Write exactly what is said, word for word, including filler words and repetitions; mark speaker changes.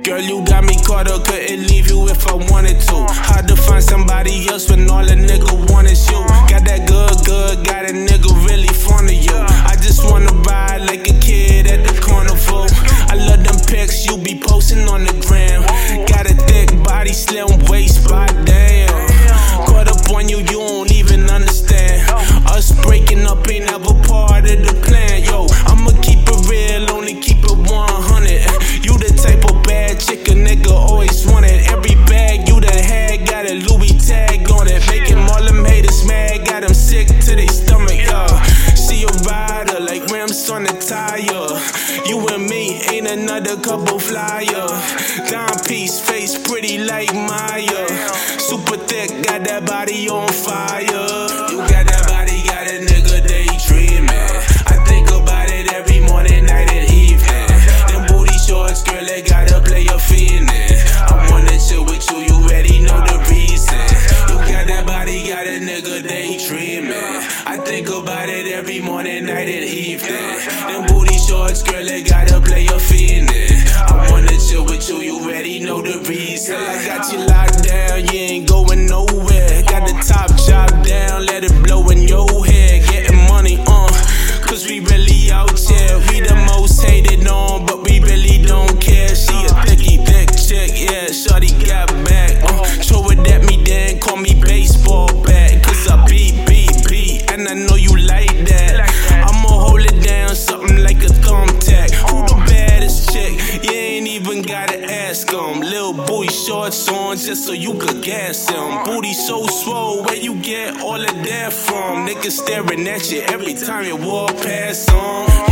Speaker 1: Girl, you got me caught up, couldn't leave you if I wanted to. Hard to find somebody else when all a nigga want is you. Got that good, good, got a nigga really fond of you. I just wanna ride like a kid at the carnival. I love them pics you be posting on the gram. Got a thick body, slim waist, by damn. Caught up on you, you don't even understand. Us breaking up ain't never part of the plan. Yo, I'ma keep it real, only keep it one hundred. You the type of bad chick a nigga always wanted. Every bag you done had got a Louis tag on it. Making all them haters mad, got them sick to their stomach, yeah. She a rider like rims on the tire. You and me ain't another couple flyer. Dime piece, face pretty like Maya. Super thick, got that body on fire. You got that body, got a nigga daydreaming. I think about it every morning, night and evening. Them booty shorts, girl, they gotta play a feeling. I wanna chill with you, you already know the reason. You got that body, got a nigga daydreaming. I think about it every morning, night and evening. Them booty shorts, girl, they gotta play a feeling. I wanna chill with you, you already know the reason. I got you locked down, you ain't going nowhere. Got the top drop down, let it blow in your head. Getting money on, uh, cause we really out here. We the most hated on, but we really don't care. She a thicky, thick chick, yeah, shorty got back. Uh, throw it at me then, call me baseball bat. Cause I beat, beat, beat, and I know you like that. I'ma hold it down, something like a thumbtack. Who the baddest chick? You ain't even gotta ask them. Lil' booty shorts on just so you could gas them. Booty so swole, where you get all of that from? Niggas staring at you every time you walk past them.